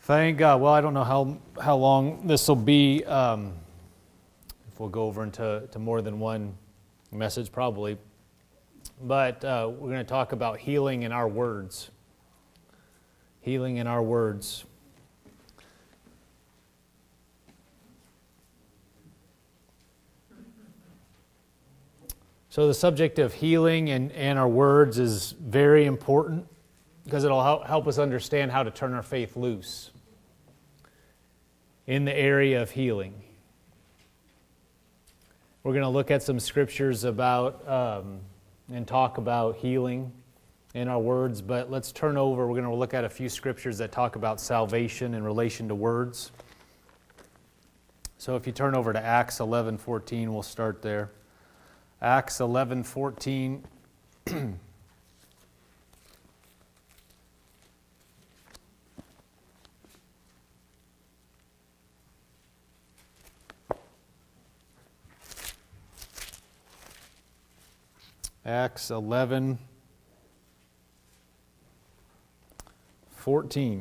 Thank God. Well, I don't know how long this will be. If we'll go over into more than one message, probably. But we're going to talk about healing in our words. Healing in our words. So the subject of healing and our words is very important because it'll help us understand how to turn our faith loose in the area of healing. We're going to look at some scriptures about and talk about healing in our words, but let's turn over. We're going to look at a few scriptures that talk about salvation in relation to words. So if you turn over to Acts 11:14, we'll start there. Acts 11:14. Acts 11:14.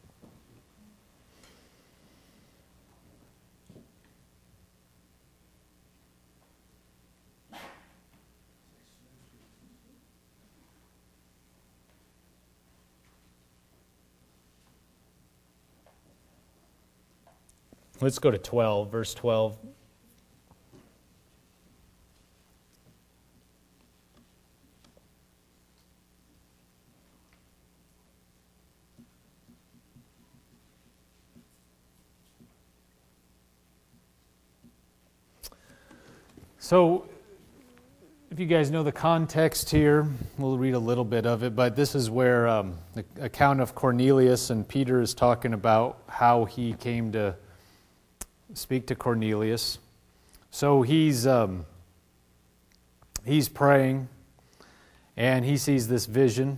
Let's go to 12, verse 12. So, if you guys know the context here, we'll read a little bit of it, but this is where the account of Cornelius, and Peter is talking about how he came to speak to Cornelius. So he's praying, and he sees this vision,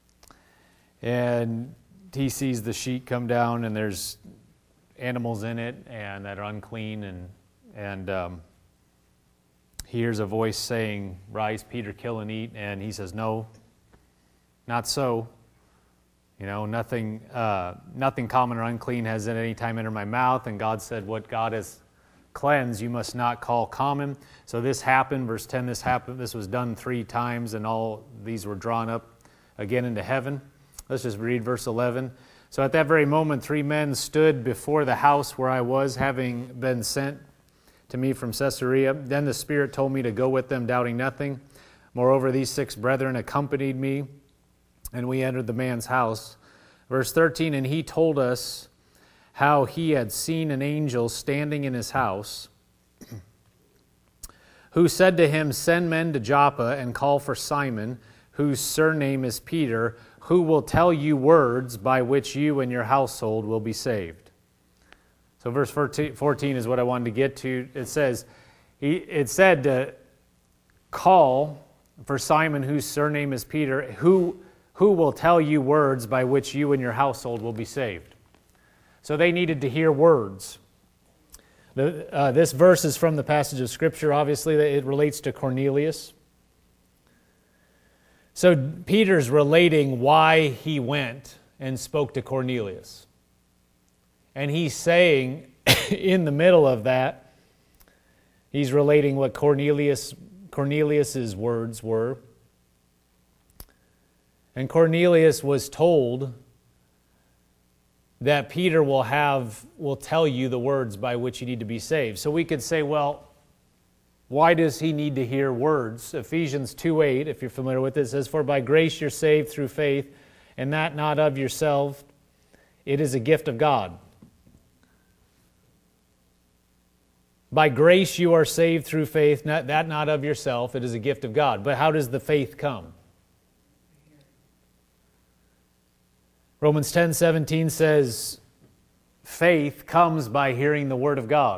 and he sees the sheet come down, and there's animals in it and that are unclean, and he hears a voice saying, "Rise, Peter, kill and eat," and he says, "No, not so. You know, nothing common or unclean has at any time entered my mouth." And God said, "What God has cleansed, you must not call common." So this happened, verse 10, this happened. This was done 3 times, and all these were drawn up again into heaven. Let's just read verse 11. "So at that very moment 3 men stood before the house where I was, having been sent to me from Caesarea. Then the Spirit told me to go with them, doubting nothing. Moreover, these 6 brethren accompanied me, and we entered the man's house." Verse 13, "And he told us how he had seen an angel standing in his house, who said to him, 'Send men to Joppa and call for Simon, whose surname is Peter, who will tell you words by which you and your household will be saved.'" So verse 14 is what I wanted to get to. It says, it said to call for Simon, whose surname is Peter, who will tell you words by which you and your household will be saved. So they needed to hear words. This verse is from the passage of Scripture. Obviously, it relates to Cornelius. So Peter's relating why he went and spoke to Cornelius. And he's saying, in the middle of that, he's relating what Cornelius's words were. And Cornelius was told that Peter will tell you the words by which you need to be saved. So we could say, well, why does he need to hear words? Ephesians 2:8, if you're familiar with it, says, "For by grace you're saved through faith, and that not of yourself, it is a gift of God." By grace you are saved through faith, that not of yourself, it is a gift of God. But how does the faith come? Romans 10:17 says, faith comes by hearing the Word of God.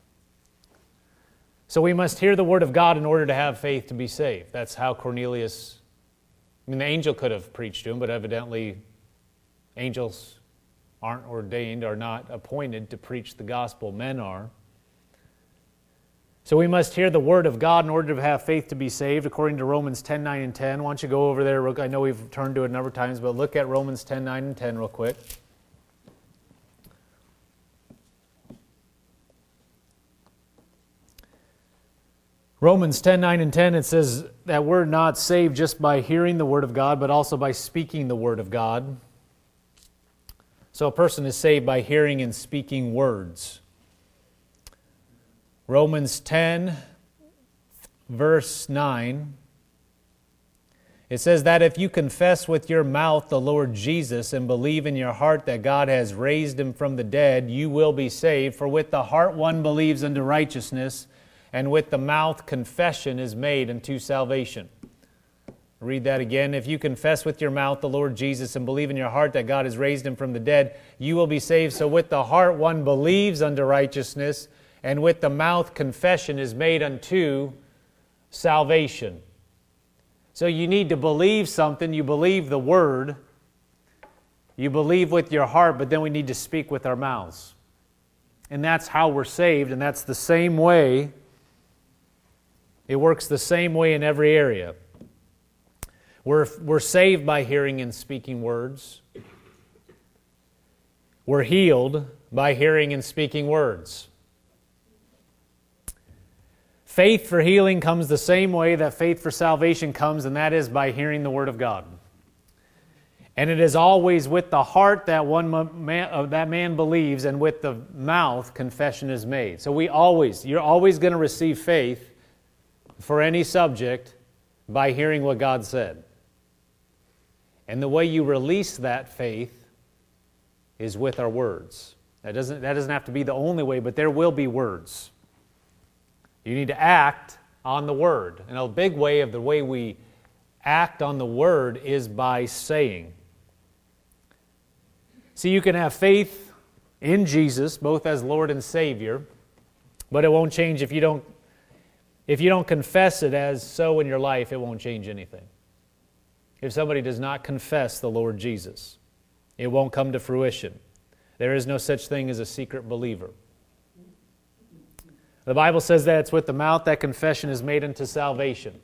So we must hear the Word of God in order to have faith to be saved. That's how Cornelius, the angel could have preached to him, but evidently angels aren't ordained, are not appointed to preach the gospel. Men are. So we must hear the Word of God in order to have faith to be saved, according to Romans 10:9 and 10. Why don't you go over there? I know we've turned to it a number of times, but look at Romans 10:9 and 10 real quick. Romans 10, 9 and 10, it says that we're not saved just by hearing the Word of God, but also by speaking the Word of God. So a person is saved by hearing and speaking words. Romans 10, verse 9, it says that if you confess with your mouth the Lord Jesus and believe in your heart that God has raised him from the dead, you will be saved. For with the heart one believes unto righteousness, and with the mouth confession is made unto salvation. Read that again. If you confess with your mouth the Lord Jesus and believe in your heart that God has raised him from the dead, you will be saved. So with the heart one believes unto righteousness, and with the mouth confession is made unto salvation. So you need to believe something. You believe the Word. You believe with your heart, but then we need to speak with our mouths. And that's how we're saved, and that's the same way. It works the same way in every area. We're saved by hearing and speaking words. We're healed by hearing and speaking words. Faith for healing comes the same way that faith for salvation comes, and that is by hearing the Word of God. And it is always with the heart that that man believes, and with the mouth confession is made. So you're always going to receive faith for any subject by hearing what God said. And the way you release that faith is with our words. That doesn't have to be the only way, but there will be words. You need to act on the Word. And a big way of the way we act on the Word is by saying. See, you can have faith in Jesus, both as Lord and Savior, but it won't change if you don't confess it as so in your life, it won't change anything. If somebody does not confess the Lord Jesus, it won't come to fruition. There is no such thing as a secret believer. The Bible says that it's with the mouth that confession is made unto salvation.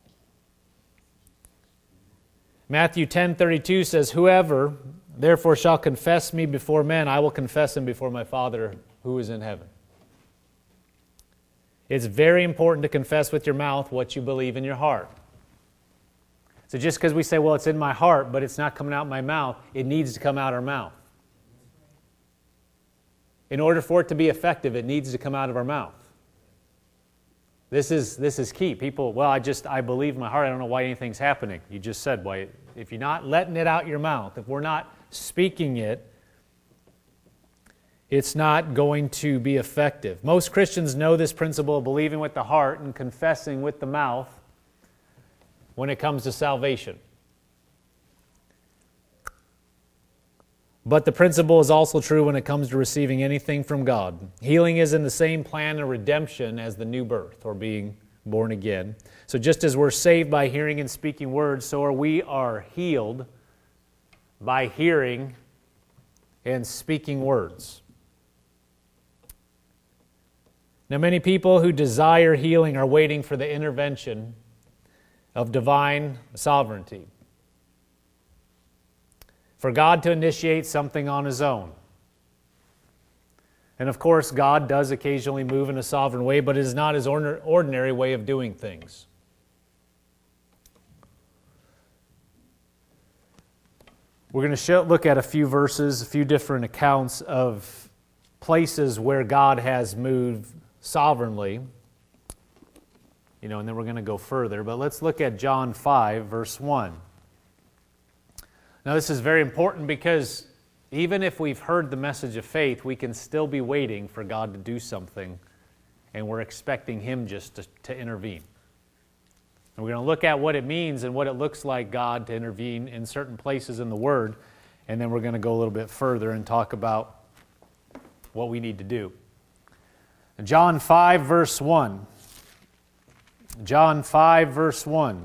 Matthew 10:32 says, whoever therefore shall confess me before men, I will confess him before my Father who is in heaven. It's very important to confess with your mouth what you believe in your heart. So just because we say, well, it's in my heart, but it's not coming out my mouth, it needs to come out our mouth. In order for it to be effective, it needs to come out of our mouth. This is key. People, well, I believe in my heart. I don't know why anything's happening. You just said why. If you're not letting it out your mouth, if we're not speaking it, it's not going to be effective. Most Christians know this principle of believing with the heart and confessing with the mouth when it comes to salvation. But the principle is also true when it comes to receiving anything from God. Healing is in the same plan of redemption as the new birth, or being born again. So just as we're saved by hearing and speaking words, so we are healed by hearing and speaking words. Now, many people who desire healing are waiting for the intervention of divine sovereignty, for God to initiate something on His own. And of course, God does occasionally move in a sovereign way, but it is not His ordinary way of doing things. We're going to look at a few verses, a few different accounts of places where God has moved sovereignly. And then we're going to go further. But let's look at John 5, verse 1. Now, this is very important because even if we've heard the message of faith, we can still be waiting for God to do something, and we're expecting Him just to intervene. And we're going to look at what it means and what it looks like God to intervene in certain places in the Word, and then we're going to go a little bit further and talk about what we need to do. John 5, verse 1. John 5, verse 1.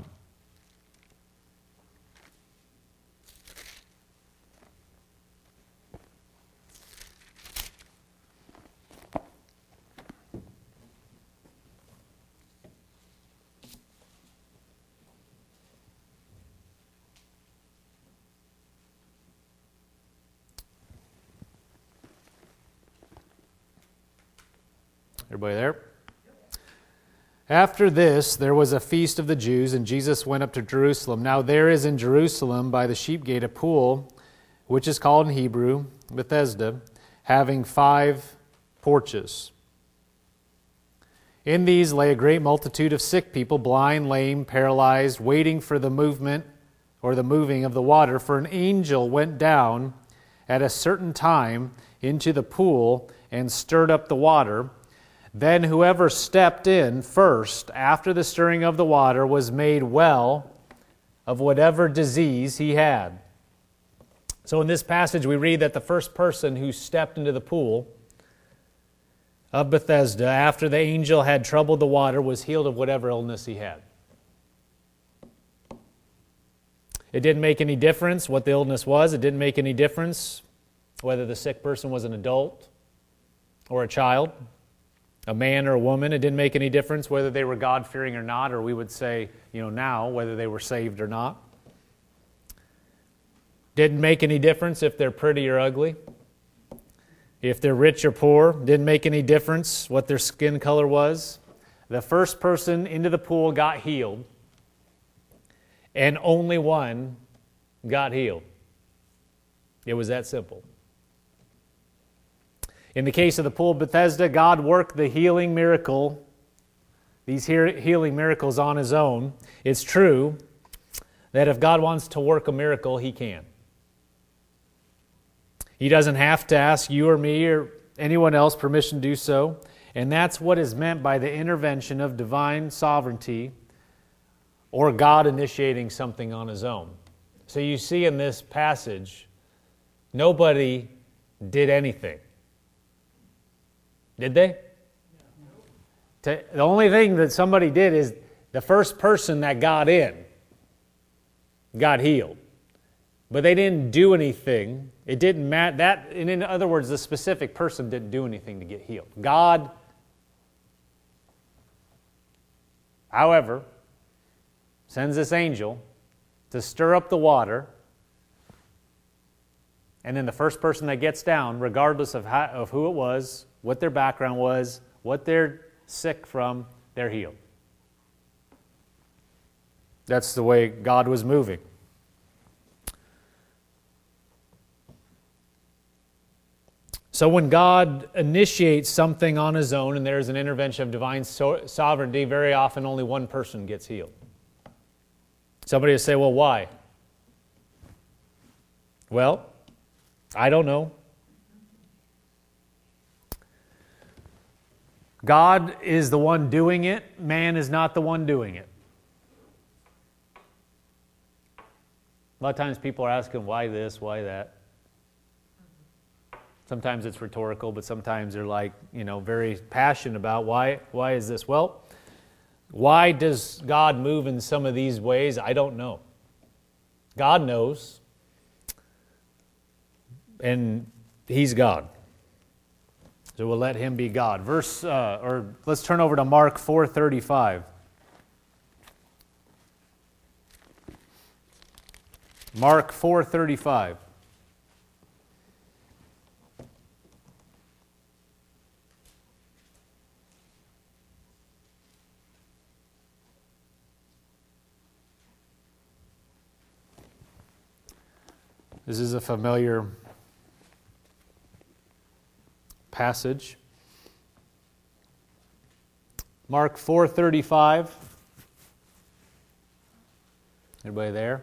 Everybody there? After this, there was a feast of the Jews, and Jesus went up to Jerusalem. Now there is in Jerusalem by the sheep gate a pool, which is called in Hebrew Bethesda, having 5 porches. In these lay a great multitude of sick people, blind, lame, paralyzed, waiting for the movement or the moving of the water. For an angel went down at a certain time into the pool and stirred up the water. Then whoever stepped in first after the stirring of the water was made well of whatever disease he had. So in this passage we read that the first person who stepped into the pool of Bethesda after the angel had troubled the water was healed of whatever illness he had. It didn't make any difference what the illness was. It didn't make any difference whether the sick person was an adult or a child, a man or a woman. It didn't make any difference whether they were God-fearing or not, or we would say, now, whether they were saved or not. Didn't make any difference if they're pretty or ugly. If they're rich or poor, didn't make any difference what their skin color was. The first person into the pool got healed, and only one got healed. It was that simple. In the case of the pool of Bethesda, God worked the healing miracle, these healing miracles on His own. It's true that if God wants to work a miracle, He can. He doesn't have to ask you or me or anyone else permission to do so. And that's what is meant by the intervention of divine sovereignty or God initiating something on His own. So you see in this passage, nobody did anything. Did they? The only thing that somebody did is the first person that got in got healed. But they didn't do anything. It didn't matter. That, and in other words, the specific person didn't do anything to get healed. God, however, sends this angel to stir up the water, and then the first person that gets down, regardless of who it was, what their background was, what they're sick from, they're healed. That's the way God was moving. So when God initiates something on His own and there's an intervention of divine sovereignty, very often only one person gets healed. Somebody will say, well, why? Well, I don't know. God is the one doing it. Man is not the one doing it. A lot of times people are asking, why this, why that? Sometimes it's rhetorical, but sometimes they're very passionate about why is this? Well, why does God move in some of these ways? I don't know. God knows. And He's God. So we'll let Him be God. Let's turn over to Mark 4:35. Mark 4:35. This is a familiar passage. Mark 4:35. Everybody there?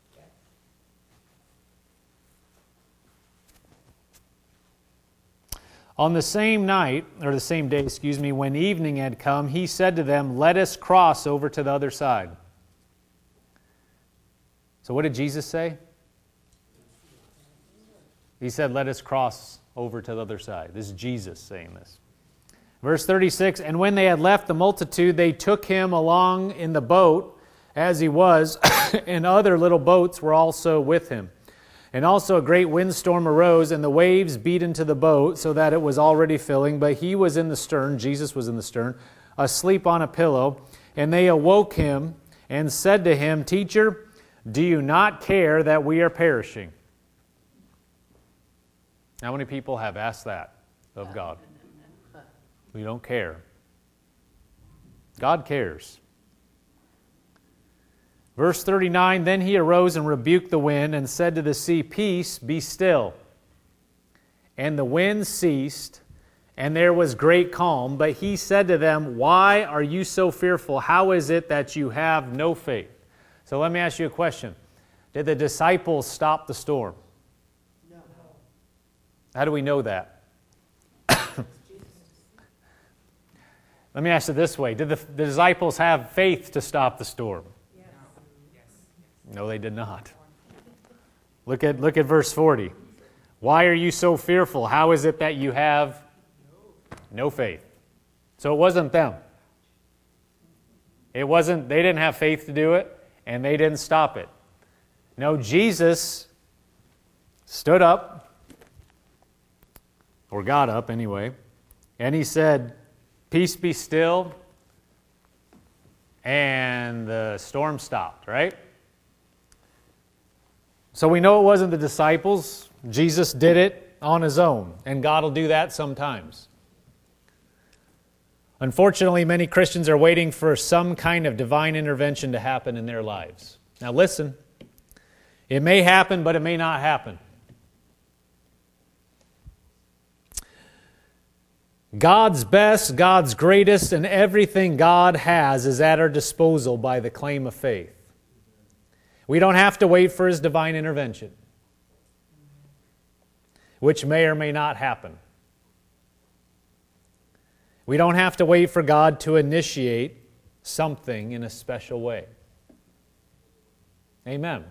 On the same night, or the same day, when evening had come, He said to them, "Let us cross over to the other side." So what did Jesus say? He said, let us cross over to the other side. This is Jesus saying this. Verse 36, and when they had left the multitude, they took Him along in the boat as He was, and other little boats were also with Him. And also a great windstorm arose, and the waves beat into the boat, so that it was already filling. But He was in the stern, Jesus was in the stern, asleep on a pillow. And they awoke Him and said to Him, Teacher, do you not care that we are perishing? How many people have asked that of God? We don't care. God cares. Verse 39, then he arose and rebuked the wind and said to the sea, peace, be still. And the wind ceased, and there was great calm. But he said to them, why are you so fearful? How is it that you have no faith? So let me ask you a question. Did the disciples stop the storm? No. How do we know that? Let me ask it this way. Did the disciples have faith to stop the storm? No, they did not. Look at verse 40. Why are you so fearful? How is it that you have no faith? So it wasn't them. They didn't have faith to do it, and they didn't stop it. No, Jesus stood up, or got up anyway, and he said, peace be still, and the storm stopped, right? So we know it wasn't the disciples. Jesus did it on his own, and God will do that sometimes. Unfortunately, many Christians are waiting for some kind of divine intervention to happen in their lives. Now listen, it may happen, but it may not happen. God's best, God's greatest, and everything God has is at our disposal by the claim of faith. We don't have to wait for his divine intervention, which may or may not happen. We don't have to wait for God to initiate something in a special way. Amen.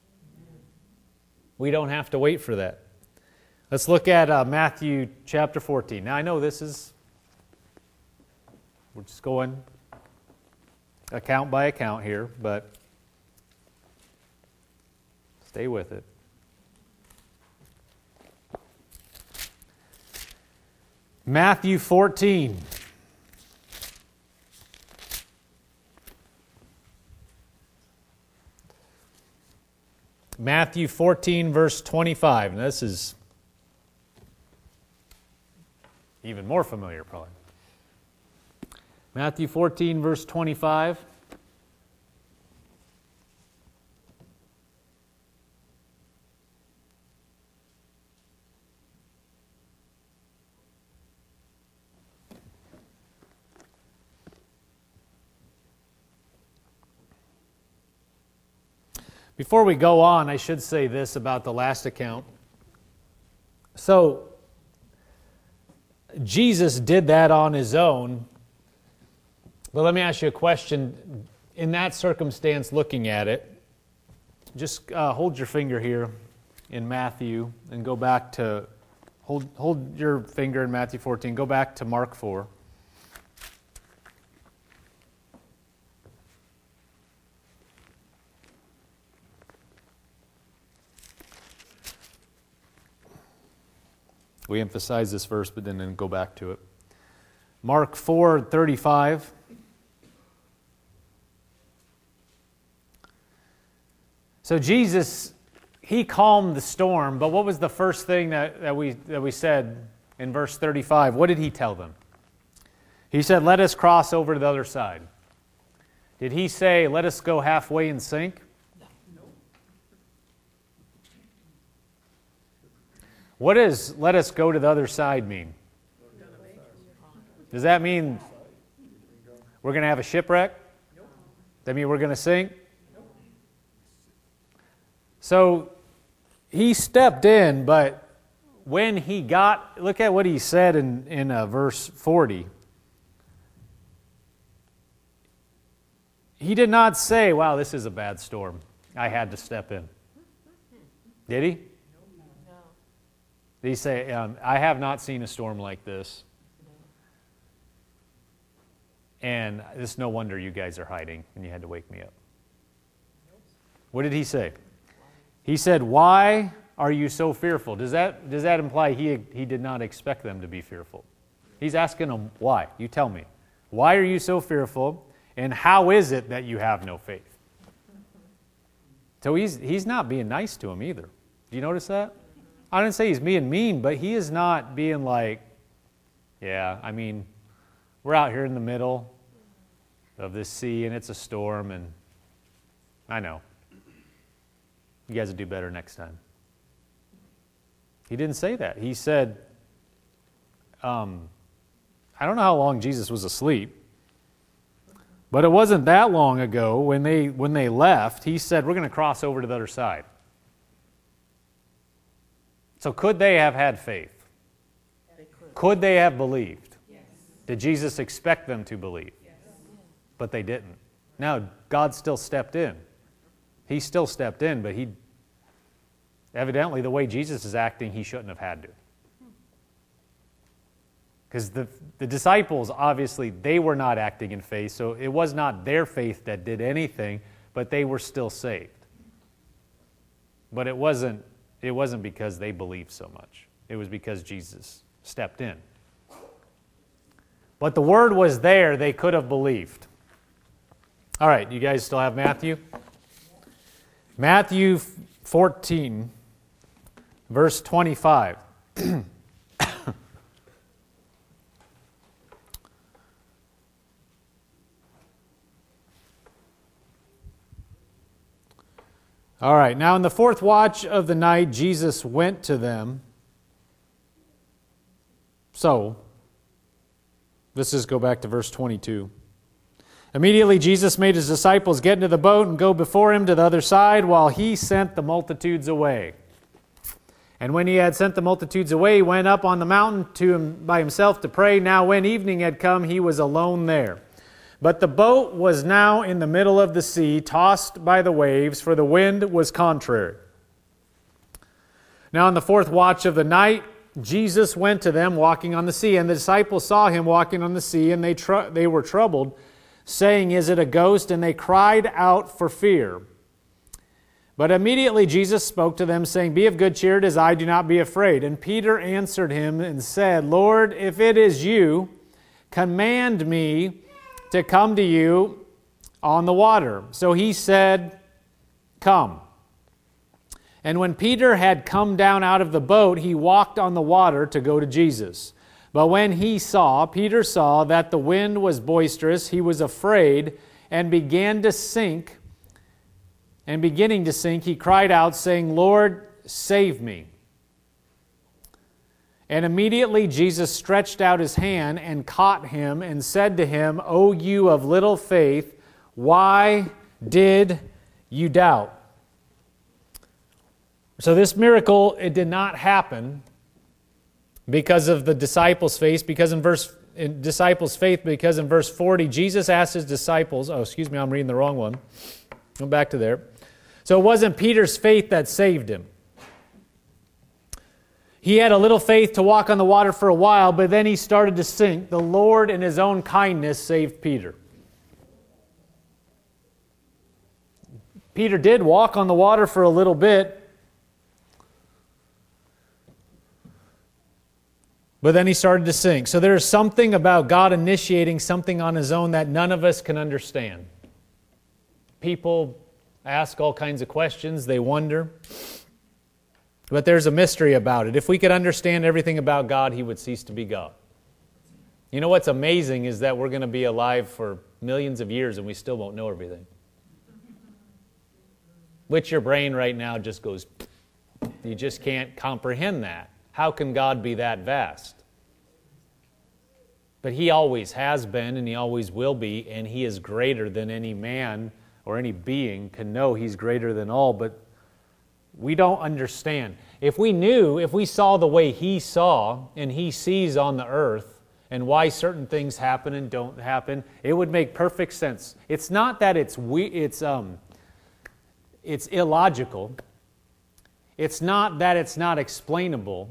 We don't have to wait for that. Let's look at Matthew chapter 14. Now I know we're just going account by account here, but stay with it. Matthew 14. Matthew 14, verse 25. And this is even more familiar, probably. Matthew 14, verse 25. Before we go on, I should say this about the last account. So, Jesus did that on his own. But let me ask you a question. In that circumstance, looking at it, just hold your finger here in Matthew and go back to, hold your finger in Matthew 14, go back to Mark 4. We emphasize this verse, but then go back to it. Mark 4:35. So Jesus, he calmed the storm, but what was the first thing that we said in verse 35? What did he tell them? He said, let us cross over to the other side. Did he say, let us go halfway and sink? What does let us go to the other side mean? Does that mean we're going to have a shipwreck? Does that mean we're going to sink? So he stepped in, but when he got, look at what he said in verse 40. He did not say, wow, this is a bad storm. I had to step in. Did he? Did he say, I have not seen a storm like this, and it's no wonder you guys are hiding and you had to wake me up? What did he say? He said, why are you so fearful? Does that imply he did not expect them to be fearful? He's asking them, why? You tell me. Why are you so fearful, and how is it that you have no faith? So he's not being nice to him either. Do you notice that? I didn't say he's being mean, but he is not being like, yeah, I mean, we're out here in the middle. of this sea, and it's a storm, and I know. You guys will do better next time. He didn't say that. He said, I don't know how long Jesus was asleep, but it wasn't that long ago when they left, he said, we're going to cross over to the other side. So could they have had faith? Could they have believed? Yes. Did Jesus expect them to believe? Yes. But they didn't. Now, God still stepped in. He still stepped in, but he evidently, the way Jesus is acting, he shouldn't have had to. Because the disciples, obviously, they were not acting in faith, so it was not their faith that did anything, but they were still saved. But it wasn't because they believed so much. It was because Jesus stepped in. But the word was there, they could have believed. All right, you guys still have Matthew? Matthew 14, verse 25. All right, now in the fourth watch of the night, Jesus went to them. So, let's just go back to verse 22. Immediately Jesus made his disciples get into the boat and go before him to the other side while he sent the multitudes away. And when he had sent the multitudes away, he went up on the mountain by himself to pray. Now when evening had come, he was alone there. But the boat was now in the middle of the sea, tossed by the waves, for the wind was contrary. Now in the fourth watch of the night, Jesus went to them walking on the sea, and the disciples saw him walking on the sea, and they were troubled, saying, "Is it a ghost?" And they cried out for fear. But immediately Jesus spoke to them, saying, "Be of good cheer, it is I, do not be afraid." And Peter answered him and said, "Lord, if it is you, command me to come to you on the water." So he said, "Come." And when Peter had come down out of the boat, he walked on the water to go to Jesus. But when Peter saw that the wind was boisterous, he was afraid and beginning to sink, he cried out, saying, "Lord, save me." And immediately Jesus stretched out his hand and caught him and said to him, "O you of little faith, why did you doubt?" So this miracle, it did not happen because of the disciples' faith, because in verse 40, Jesus asked his disciples, I'm reading the wrong one. Go back to there. So it wasn't Peter's faith that saved him. He had a little faith to walk on the water for a while, but then he started to sink. The Lord in his own kindness saved Peter. Peter did walk on the water for a little bit, but then he started to sink. So there's something about God initiating something on his own that none of us can understand. People ask all kinds of questions, they wonder. But there's a mystery about it. If we could understand everything about God, he would cease to be God. You know what's amazing is that we're going to be alive for millions of years and we still won't know everything. Which your brain right now just goes, you just can't comprehend that. How can God be that vast? But he always has been and he always will be, and he is greater than any man or any being can know. He's greater than all, but we don't understand. If we saw the way he saw and he sees on the earth and why certain things happen and don't happen, it would make perfect sense. It's not that it's illogical. It's not that it's not explainable.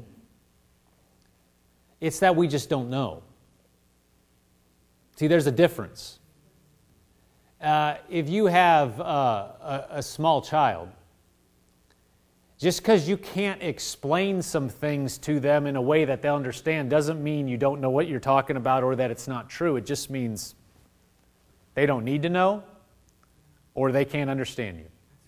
It's that we just don't know. See, there's a difference. If you have a small child, just because you can't explain some things to them in a way that they'll understand doesn't mean you don't know what you're talking about or that it's not true. It just means they don't need to know or they can't understand you.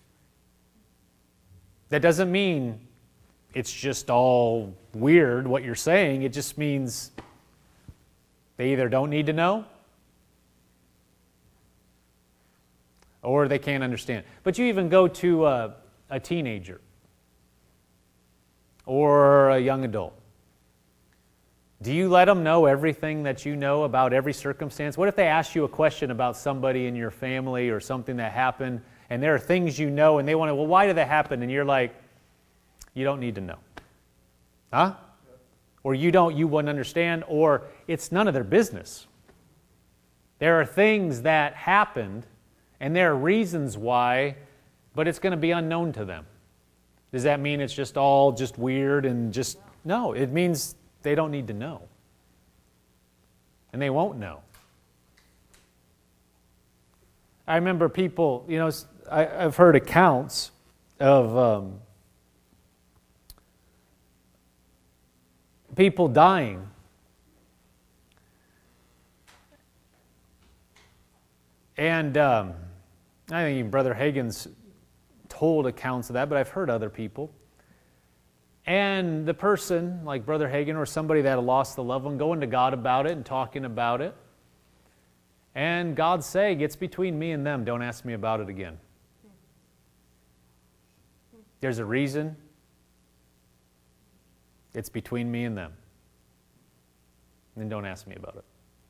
That doesn't mean it's just all weird what you're saying. It just means they either don't need to know or they can't understand. But you even go to a teenager or a young adult. Do you let them know everything that you know about every circumstance? What if they ask you a question about somebody in your family or something that happened, and there are things you know, and they want to, well, why did that happen? And you're like, you don't need to know. Huh? Or you wouldn't understand, or it's none of their business. There are things that happened, and there are reasons why, but it's going to be unknown to them. Does that mean it's just all just weird and just, no, it means they don't need to know. And they won't know. I remember people, I've heard accounts of people dying. And I think even Brother Hagin's told accounts of that, but I've heard other people. And the person, like Brother Hagin or somebody that had lost the loved one, going to God about it and talking about it. And God saying, it's between me and them. Don't ask me about it again. There's a reason. It's between me and them. And don't ask me about it.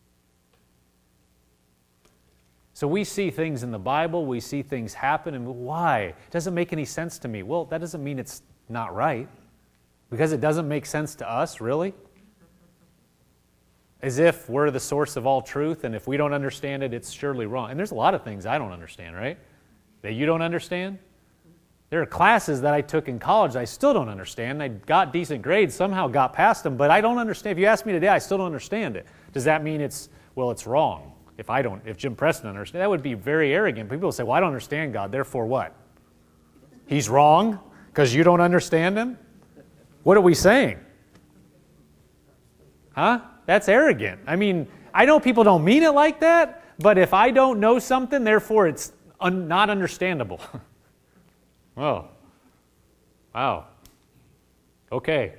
So we see things in the Bible, we see things happen, and why? It doesn't make any sense to me. Well, that doesn't mean it's not right. Because it doesn't make sense to us, really? As if we're the source of all truth, and if we don't understand it, it's surely wrong. And there's a lot of things I don't understand, right? That you don't understand? There are classes that I took in college I still don't understand. I got decent grades, somehow got past them, but I don't understand. If you ask me today, I still don't understand it. Does that mean it's wrong? If Jim Preston understands, that would be very arrogant. People will say, well, I don't understand God, therefore what? He's wrong because you don't understand Him? What are we saying? Huh? That's arrogant. I mean, I know people don't mean it like that, but if I don't know something, therefore it's not understandable. Oh. Wow. Okay.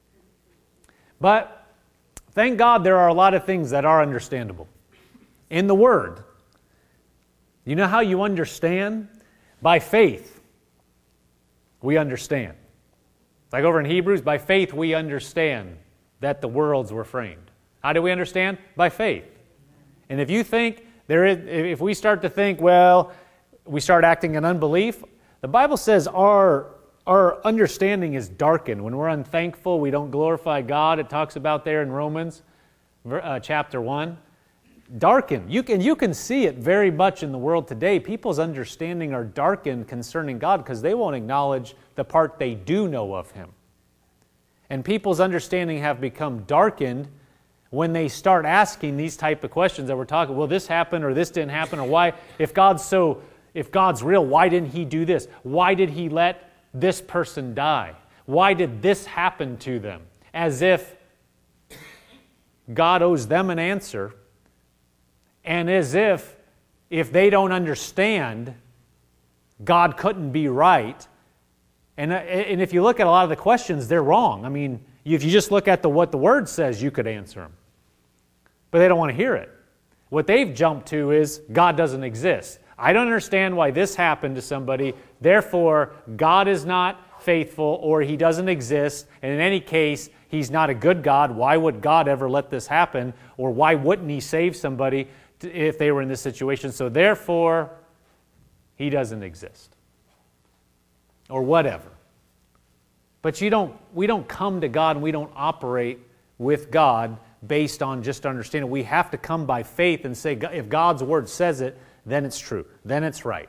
But thank God there are a lot of things that are understandable. In the Word. You know how you understand? By faith. We understand. Like over in Hebrews, by faith we understand that the worlds were framed. How do we understand? By faith. And if you think if we start to think, well, we start acting in unbelief, the Bible says our understanding is darkened. When we're unthankful, we don't glorify God. It talks about there in Romans chapter 1. Darkened. You can see it very much in the world today. People's understanding are darkened concerning God because they won't acknowledge the part they do know of Him. And people's understanding have become darkened when they start asking these type of questions that we're talking, well, this happened or this didn't happen, or why, if God's real, why didn't He do this? Why did He let this person die? Why did this happen to them? As if God owes them an answer. And as if they don't understand, God couldn't be right. And if you look at a lot of the questions, they're wrong. I mean, if you just look at what the Word says, you could answer them. But they don't want to hear it. What they've jumped to is, God doesn't exist. I don't understand why this happened to somebody, therefore, God is not faithful or He doesn't exist, and in any case, He's not a good God. Why would God ever let this happen? Or why wouldn't He save somebody if they were in this situation? So therefore, He doesn't exist. Or whatever. But we don't come to God and we don't operate with God based on just understanding. We have to come by faith and say, if God's Word says it, then it's true. Then it's right.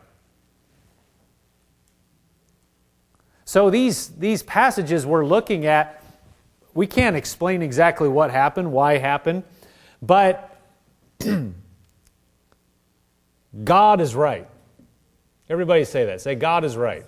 So these passages we're looking at, we can't explain exactly what happened, why it happened, but God is right. Everybody say that. Say, God is right.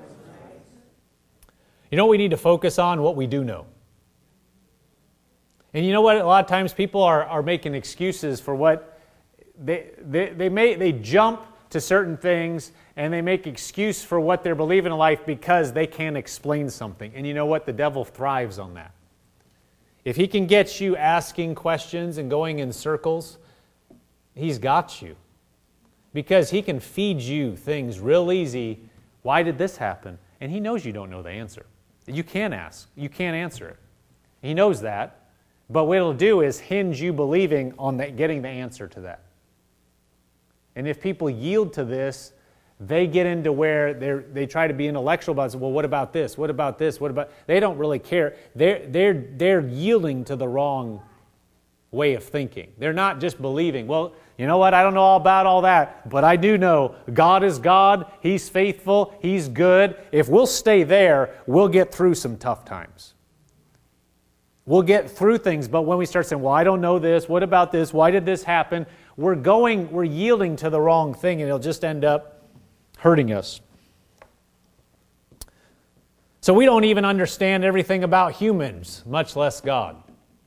You know what we need to focus on? What we do know. And you know what? A lot of times people are making excuses for what they jump to certain things and they make excuse for what they're believing in life because they can't explain something. And you know what? The devil thrives on that. If he can get you asking questions and going in circles, he's got you. Because He can feed you things real easy. Why did this happen? And He knows you don't know the answer. You can't ask. You can't answer it. He knows that. But what it'll do is hinge you believing on getting the answer to that. And if people yield to this, they get into where they try to be intellectual about it. Well, what about this? What about this? What about... They don't really care. They're yielding to the wrong way of thinking. They're not just believing, well, you know what, I don't know all about all that, but I do know God is God, He's faithful, He's good. If we'll stay there, we'll get through some tough times. We'll get through things, but when we start saying, well, I don't know this, what about this, why did this happen? We're yielding to the wrong thing, and it'll just end up hurting us. So we don't even understand everything about humans, much less God.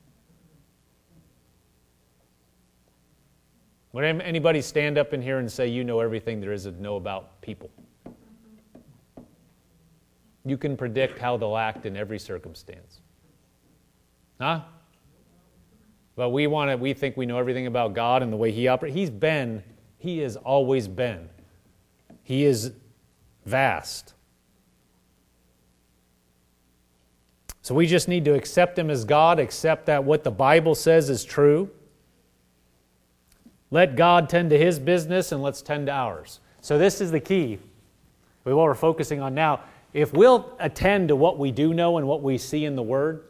Would anybody stand up in here and say you know everything there is to know about people? You can predict how they'll act in every circumstance. Huh? But we think we know everything about God and the way He operates. He has always been. He is vast. So we just need to accept Him as God, accept that what the Bible says is true. Let God tend to His business and let's tend to ours. So this is the key with what we're focusing on now. If we'll attend to what we do know and what we see in the Word,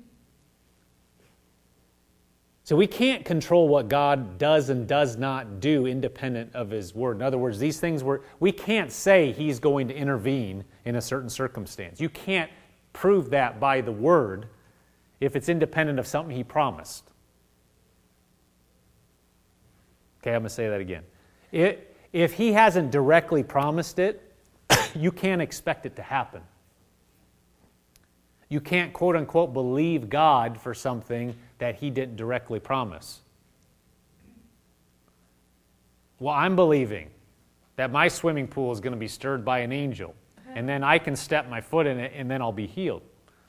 so we can't control what God does and does not do independent of His Word. In other words, these things we can't say He's going to intervene in a certain circumstance. You can't prove that by the Word if it's independent of something He promised. Okay, I'm going to say that again. If He hasn't directly promised it, you can't expect it to happen. You can't, quote unquote, believe God for something that He didn't directly promise. Well, I'm believing that my swimming pool is going to be stirred by an angel, and then I can step my foot in it, and then I'll be healed.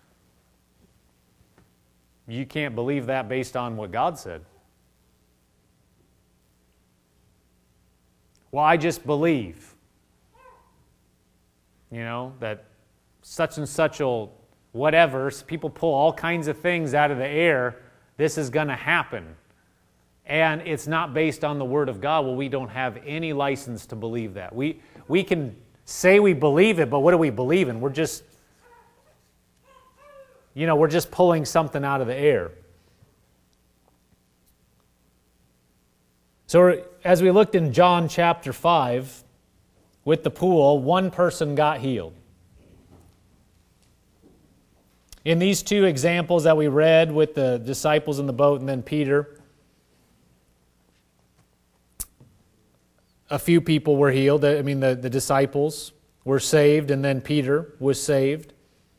You can't believe that based on what God said. Well, I just believe, that such and such will, whatever, people pull all kinds of things out of the air, this is going to happen. And it's not based on the Word of God. Well, we don't have any license to believe that. We can say we believe it, but what do we believe in? We're just pulling something out of the air. So as we looked in John chapter 5, with the pool, one person got healed. In these two examples that we read with the disciples in the boat and then Peter, a few people were healed. The disciples were saved, and then Peter was saved.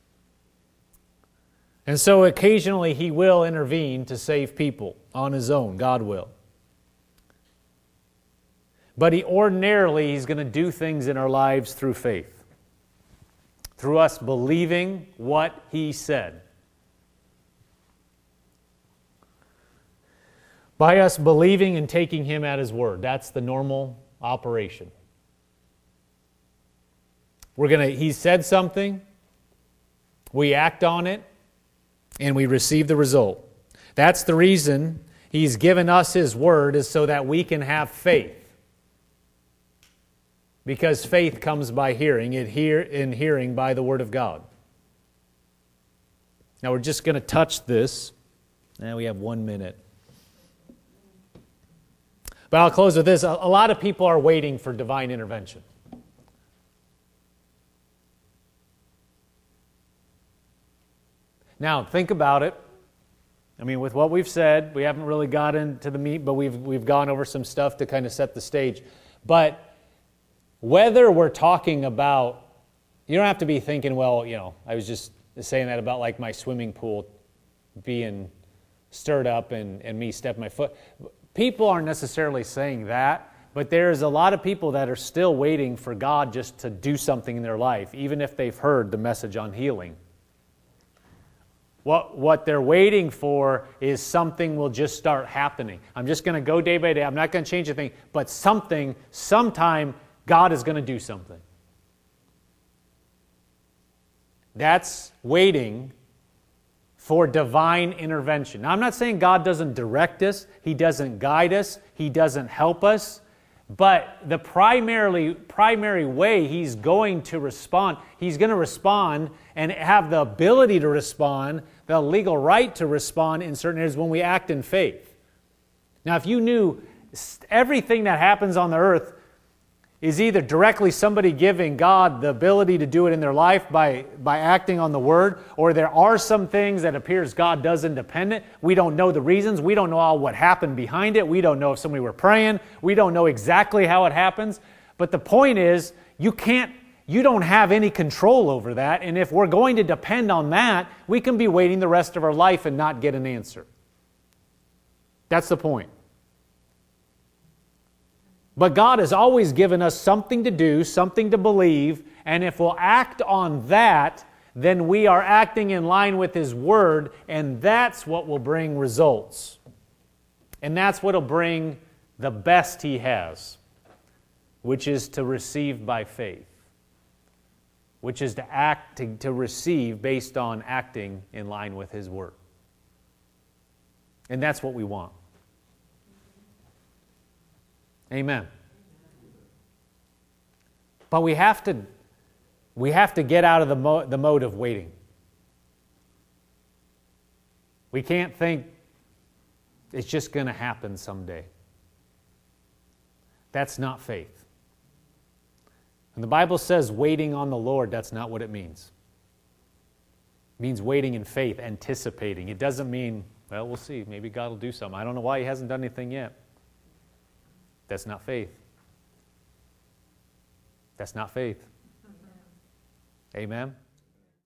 And so occasionally He will intervene to save people on His own. God will. But He's going to do things in our lives through faith. Through us believing what He said. By us believing and taking Him at His word. That's the normal operation. He said something, we act on it, and we receive the result. That's the reason He's given us His word, is so that we can have faith. Because faith comes by hearing, and hearing by the Word of God. Now we're just going to touch this. Now we have 1 minute. But I'll close with this. A lot of people are waiting for divine intervention. Now think about it. With what we've said, we haven't really got into the meat, but we've gone over some stuff to kind of set the stage. But whether we're talking about, you don't have to be thinking, I was just saying that about like my swimming pool being stirred up and me stepping my foot. People aren't necessarily saying that, but there's a lot of people that are still waiting for God just to do something in their life, even if they've heard the message on healing. What they're waiting for is something will just start happening. I'm just going to go day by day. I'm not going to change a thing. But sometime, God is going to do something. That's waiting for divine intervention. Now, I'm not saying God doesn't direct us. He doesn't guide us. He doesn't help us. But the primary way He's going to respond, He's going to respond and have the ability to respond, the legal right to respond in certain areas when we act in faith. Now, if you knew everything that happens on the earth is either directly somebody giving God the ability to do it in their life by acting on the Word, or there are some things that appears God does independent. We don't know the reasons. We don't know all what happened behind it. We don't know if somebody were praying. We don't know exactly how it happens. But the point is, you don't have any control over that. And if we're going to depend on that, we can be waiting the rest of our life and not get an answer. That's the point. But God has always given us something to do, something to believe, and if we'll act on that, then we are acting in line with His Word, and that's what will bring results. And that's what will bring the best He has, which is to receive by faith, which is to receive based on acting in line with His Word. And that's what we want. Amen. But we have to get out of the mode of waiting. We can't think it's just going to happen someday. That's not faith. When the Bible says waiting on the Lord, that's not what it means. It means waiting in faith, anticipating. It doesn't mean, well, we'll see, maybe God will do something. I don't know why He hasn't done anything yet. That's not faith. That's not faith. Amen?